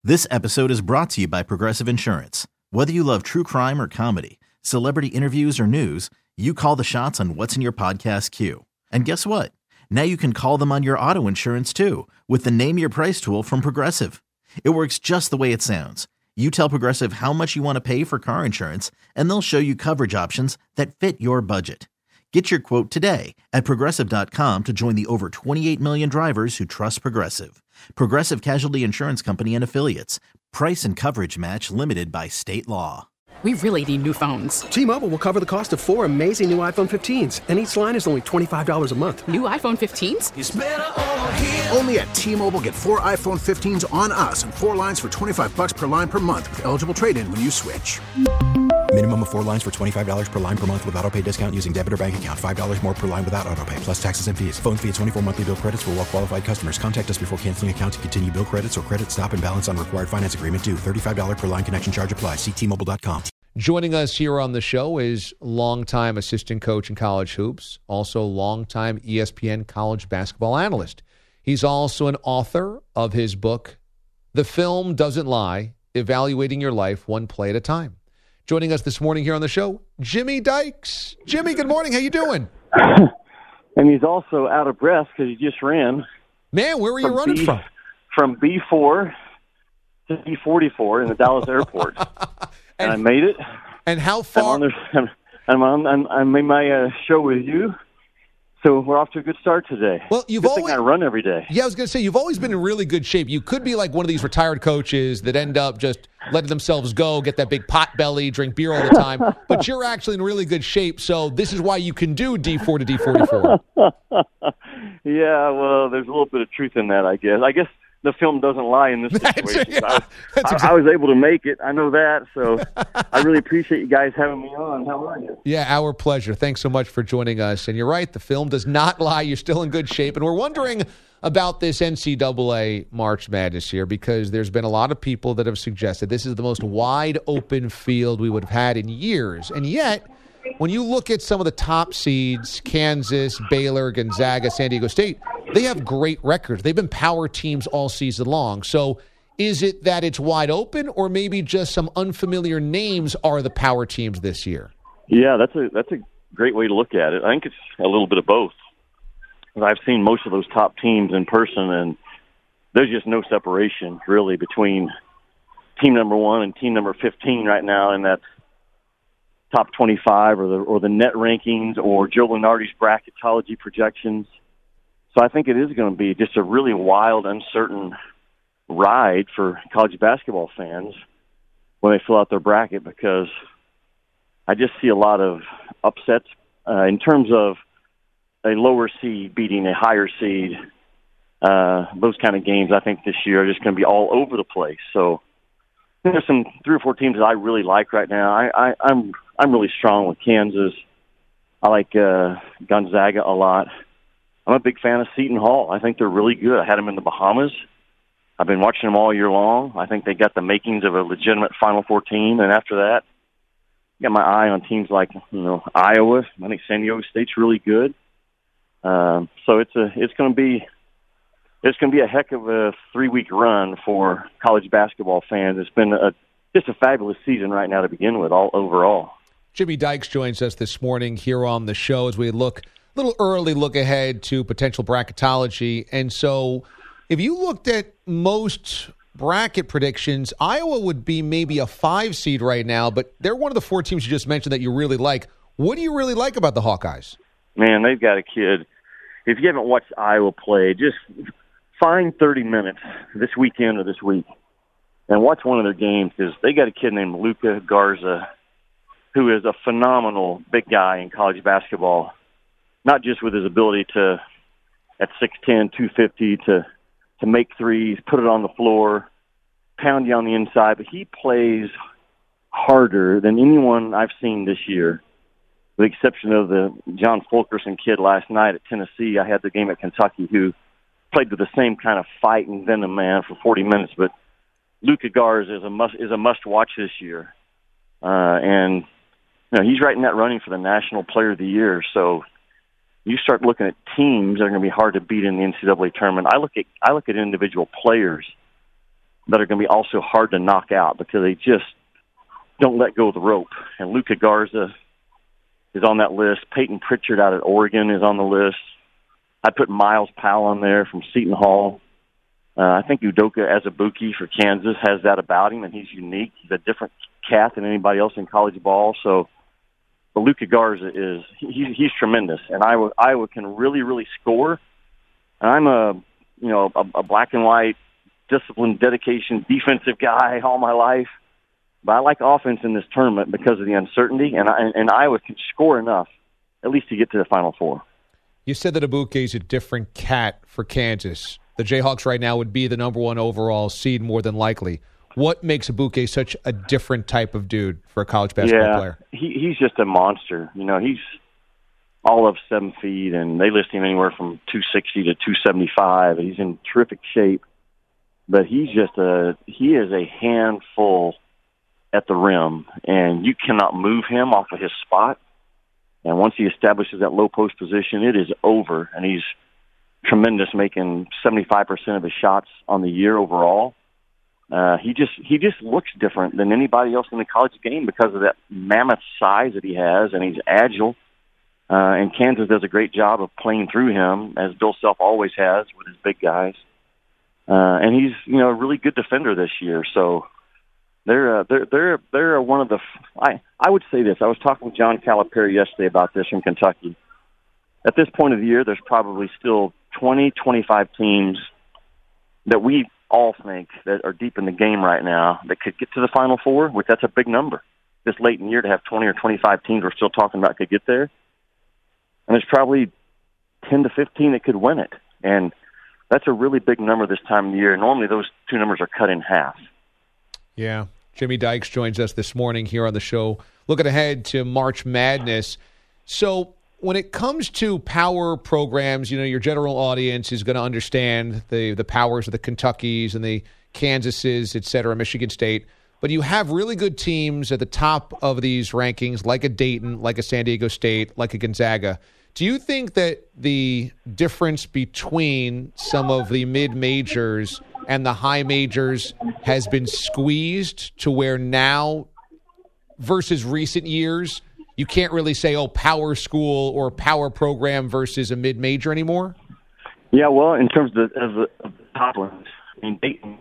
This episode is brought to you by Progressive Insurance. Whether you love true crime or comedy, celebrity interviews or news, you call the shots on what's in your podcast queue. And guess what? Now you can call them on your auto insurance too with the Name Your Price tool from Progressive. It works just the way it sounds. You tell Progressive how much you want to pay for car insurance, and they'll show you coverage options that fit your budget. Get your quote today at Progressive.com to join the over 28 million drivers who trust Progressive. Progressive Casualty Insurance Company and Affiliates. Price and coverage match limited by state law. We really need new phones. T-Mobile will cover the cost of 4 amazing new iPhone 15s, and each line is only $25 a month. New iPhone 15s? It's better over here. Only at T-Mobile, get 4 iPhone 15s on us and 4 lines for $25 per line per month with eligible trade-in when you switch. Minimum of 4 lines for $25 per line per month with autopay discount using debit or bank account. $5 more per line without autopay, plus taxes and fees. Phone fee at 24 monthly bill credits for well-qualified customers. Contact us before canceling account to continue bill credits or credit stop and balance on required finance agreement due. $35 per line connection charge applies. See T-Mobile.com. Joining us here on the show is longtime assistant coach in college hoops, also longtime ESPN college basketball analyst. He's also an author of his book, The Film Doesn't Lie, Evaluating Your Life One Play at a Time. Joining us this morning here on the show, Jimmy Dykes. Jimmy, good morning. How you doing? And he's also out of breath because he just ran. Man, where were you running from? From B4 to B44 in the Dallas airport. And I made it. And how far? I made my show with you. So we're off to a good start today. Well, good thing I run every day. Yeah, I was going to say, you've always been in really good shape. You could be like one of these retired coaches that end up just letting themselves go, get that big pot belly, drink beer all the time. But you're actually in really good shape, so this is why you can do D4 to D44. Yeah, well, there's a little bit of truth in that, I guess. I guess the film doesn't lie in this situation. I was able to make it. I know that, so I really appreciate you guys having me on. How are you? Yeah, our pleasure. Thanks so much for joining us. And you're right, the film does not lie. You're still in good shape. And we're wondering about this NCAA March Madness here because there's been a lot of people that have suggested this is the most wide open field we would have had in years. And yet, when you look at some of the top seeds, Kansas, Baylor, Gonzaga, San Diego State, they have great records. They've been power teams all season long. So is it that it's wide open or maybe just some unfamiliar names are the power teams this year? Yeah, that's a great way to look at it. I think it's a little bit of both. I've seen most of those top teams in person, and there's just no separation really between team number 1 and team number 15 right now in that top 25 or the net rankings or Joe Lunardi's bracketology projections. So I think it is going to be just a really wild, uncertain ride for college basketball fans when they fill out their bracket because I just see a lot of upsets in terms of a lower seed beating a higher seed. Those kind of games I think this year are just going to be all over the place. So there's some 3 or 4 teams that I really like right now. I'm really strong with Kansas. I like Gonzaga a lot. I'm a big fan of Seton Hall. I think they're really good. I had them in the Bahamas. I've been watching them all year long. I think they got the makings of a legitimate Final Four team. And after that, got my eye on teams like Iowa. I think San Diego State's really good. So it's going to be a heck of a 3-week run for college basketball fans. It's been just a fabulous season right now to begin with, all overall. Jimmy Dykes joins us this morning here on the show as we look a little early look ahead to potential bracketology. And so if you looked at most bracket predictions, Iowa would be maybe a 5 seed right now, but they're one of the 4 teams you just mentioned that you really like. What do you really like about the Hawkeyes? Man, they've got a kid. If you haven't watched Iowa play, just find 30 minutes this weekend or this week and watch one of their games because they got a kid named Luka Garza who is a phenomenal big guy in college basketball, not just with his ability to, at 6'10", 250, to make threes, put it on the floor, pound you on the inside, but he plays harder than anyone I've seen this year, with the exception of the John Fulkerson kid last night at Tennessee. I had the game at Kentucky who played with the same kind of fight and venom, man, for 40 minutes. But Luka Garza is a must-watch this year. And he's right in that running for the National Player of the Year. So you start looking at teams that are going to be hard to beat in the NCAA tournament. I look at individual players. that are going to be also hard to knock out because they just don't let go of the rope. And Luka Garza is on that list. Peyton Pritchard out at Oregon is on the list. I put Miles Powell on there from Seton Hall. I think Udoka Azubuike for Kansas has that about him, and he's unique. He's a different cat than anybody else in college ball. So, but Luka Garza he's tremendous, and Iowa can really, really score. And I'm a black and white, disciplined, dedication, defensive guy all my life. But I like offense in this tournament because of the uncertainty, and Iowa can score enough, at least to get to the Final Four. You said that Abuke is a different cat for Kansas. The Jayhawks right now would be the number 1 overall seed more than likely. What makes Abuke such a different type of dude for a college basketball player? He's just a monster. He's all of 7 feet, and they list him anywhere from 260 to 275. He's in terrific shape, but he is a handful at the rim, and you cannot move him off of his spot. And once he establishes that low post position, it is over, and he's tremendous, making 75% of his shots on the year overall. He just looks different than anybody else in the college game because of that mammoth size that he has, and he's agile. And Kansas does a great job of playing through him, as Bill Self always has with his big guys. And he's a really good defender this year. So they're one of the. I would say this. I was talking with John Calipari yesterday about this from Kentucky. At this point of the year, there's probably still 20, 25 teams that we all think that are deep in the game right now that could get to the Final Four, which that's a big number. This late in the year to have 20 or 25 teams we're still talking about could get there. And there's probably 10 to 15 that could win it. And that's a really big number this time of the year. Normally those two numbers are cut in half. Yeah. Jimmy Dykes joins us this morning here on the show, looking ahead to March Madness. So when it comes to power programs, your general audience is going to understand the powers of the Kentuckys and the Kansases, et cetera, Michigan State. But you have really good teams at the top of these rankings, like a Dayton, like a San Diego State, like a Gonzaga. Do you think that the difference between some of the mid-majors and the high majors has been squeezed to where now, versus recent years, you can't really say, power school or power program versus a mid-major anymore? Yeah, well, in terms of the top ones, Dayton,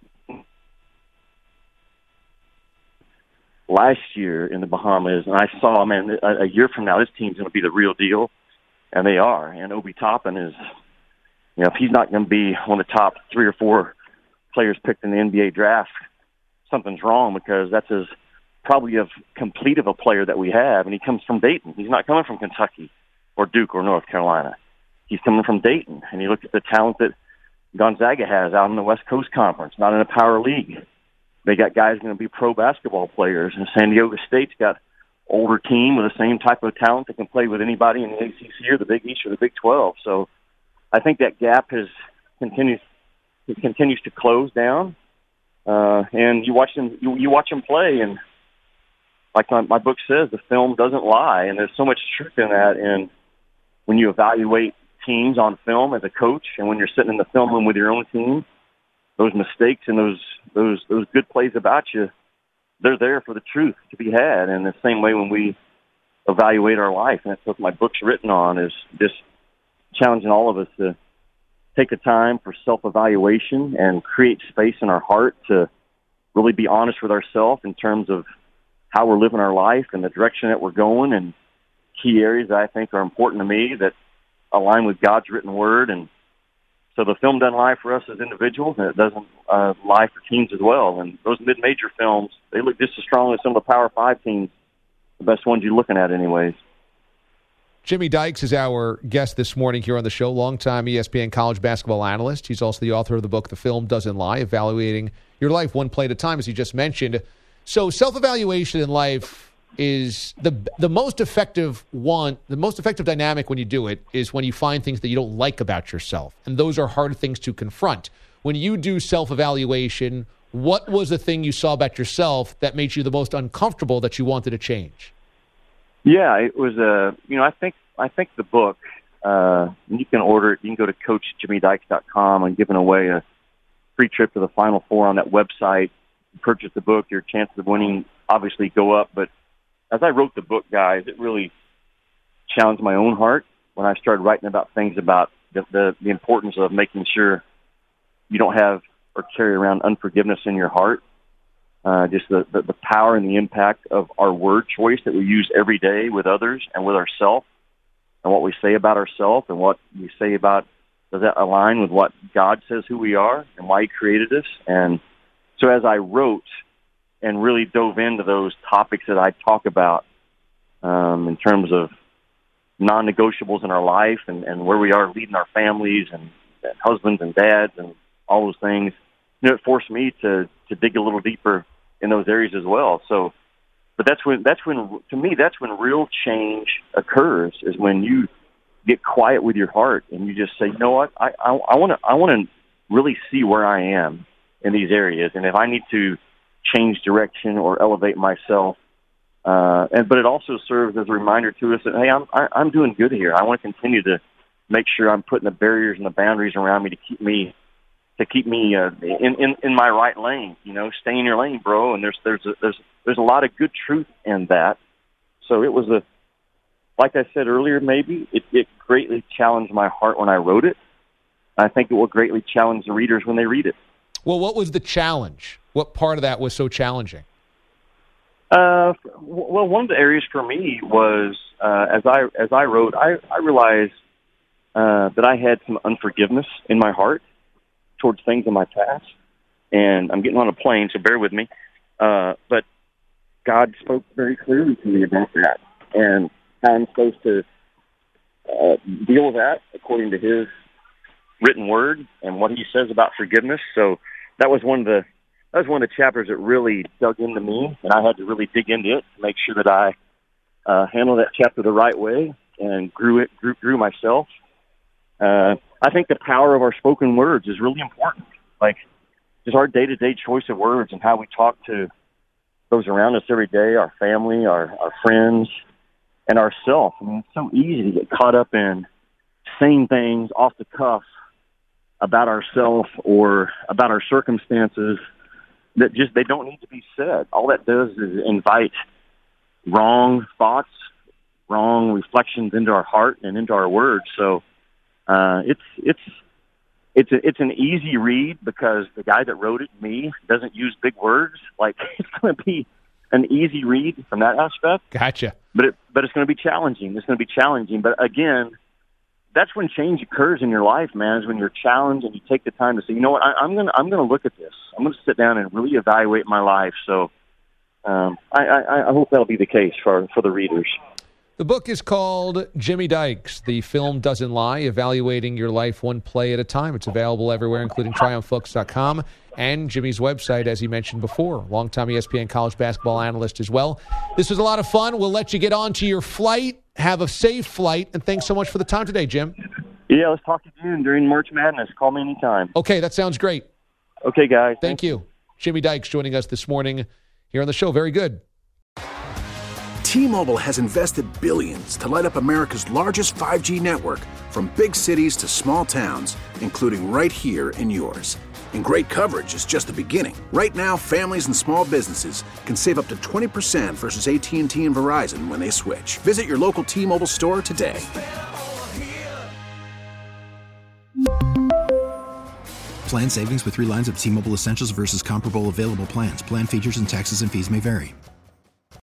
last year in the Bahamas, and I saw, a year from now, this team's going to be the real deal, and they are. And Obi Toppin is, if he's not going to be one of the top 3 or 4 players picked in the NBA draft, something's wrong, because that's probably as complete of a player that we have, and he comes from Dayton. He's not coming from Kentucky or Duke or North Carolina. He's coming from Dayton, and you look at the talent that Gonzaga has out in the West Coast Conference, not in a power league. They got guys going to be pro basketball players, and San Diego State's got older team with the same type of talent that can play with anybody in the ACC or the Big East or the Big 12. So I think that gap continues to close down, and you watch them play, and like my book says, the film doesn't lie, and there's so much truth in that. And when you evaluate teams on film as a coach, and when you're sitting in the film room with your own team, those mistakes and those good plays about you, they're there for the truth to be had. And the same way when we evaluate our life, and that's what my book's written on, is just challenging all of us to take the time for self-evaluation and create space in our heart to really be honest with ourselves in terms of how we're living our life and the direction that we're going, and key areas that I think are important to me that align with God's written word. And so the film doesn't lie for us as individuals, and it doesn't lie for teams as well. And those mid-major films, they look just as strong as some of the Power 5 teams, the best ones you're looking at anyways. Jimmy Dykes is our guest this morning here on the show, longtime ESPN college basketball analyst. He's also the author of the book, The Film Doesn't Lie, evaluating your life one play at a time, as you just mentioned. So self-evaluation in life is the most effective one. The most effective dynamic when you do it is when you find things that you don't like about yourself. And those are hard things to confront. When you do self-evaluation, what was the thing you saw about yourself that made you the most uncomfortable that you wanted to change? Yeah, it was I think the book, you can order it. You can go to CoachJimmyDykes.com. I'm giving away a free trip to the Final Four on that website. You purchase the book, your chances of winning obviously go up. But as I wrote the book, guys, it really challenged my own heart when I started writing about things about the importance of making sure you don't have or carry around unforgiveness in your heart. Just the power and the impact of our word choice that we use every day with others and with ourselves, and what we say about ourselves and what we say about, does that align with what God says who we are and why He created us? And so as I wrote and really dove into those topics that I talk about in terms of non-negotiables in our life and where we are leading our families and husbands and dads and all those things, it forced me to dig a little deeper in those areas as well. So, but that's when to me that's when real change occurs, is when you get quiet with your heart and you just say, you know what, I want to really see where I am in these areas, and if I need to change direction or elevate myself. But it also serves as a reminder to us that, hey, I'm doing good here. I want to continue to make sure I'm putting the barriers and the boundaries around me to keep me in my right lane. Stay in your lane, bro. And there's a lot of good truth in that. So it was like I said earlier, maybe it greatly challenged my heart when I wrote it. I think it will greatly challenge the readers when they read it. Well, what was the challenge? What part of that was so challenging? Well, one of the areas for me was as I wrote, I realized that I had some unforgiveness in my heart towards things in my past, and I'm getting on a plane, so bear with me. But God spoke very clearly to me about that, and how I'm supposed to deal with that according to His written word and what He says about forgiveness. So that was one of the chapters that really dug into me, and I had to really dig into it to make sure that I handled that chapter the right way and grew myself. I think the power of our spoken words is really important. Like, just our day-to-day choice of words and how we talk to those around us every day, our family, our friends, and ourselves. I mean, it's so easy to get caught up in saying things off the cuff about ourselves or about our circumstances that just, they don't need to be said. All that does is invite wrong thoughts, wrong reflections into our heart and into our words. So it's an easy read because the guy that wrote it, me, doesn't use big words. Like, it's going to be an easy read from that aspect. Gotcha. But it's going to be challenging. It's going to be challenging. But again, that's when change occurs in your life, man, is when you're challenged and you take the time to say, you know what, I'm going to look at this. I'm going to sit down and really evaluate my life. So I hope that'll be the case for the readers. The book is called Jimmy Dykes. The Film Doesn't Lie, Evaluating Your Life One Play at a Time. It's available everywhere, including TriumphBooks.com and Jimmy's website, as he mentioned before. Longtime ESPN college basketball analyst as well. This was a lot of fun. We'll let you get on to your flight. Have a safe flight, and thanks so much for the time today, Jim. Yeah, let's talk to you during March Madness. Call me anytime. Okay, that sounds great. Okay, guys. Thank you. Jimmy Dykes joining us this morning here on the show. Very good. T-Mobile has invested billions to light up America's largest 5G network, from big cities to small towns, including right here in yours. And great coverage is just the beginning. Right now, families and small businesses can save up to 20% versus AT&T and Verizon when they switch. Visit your local T-Mobile store today. Plan savings with 3 lines of T-Mobile Essentials versus comparable available plans. Plan features and taxes and fees may vary.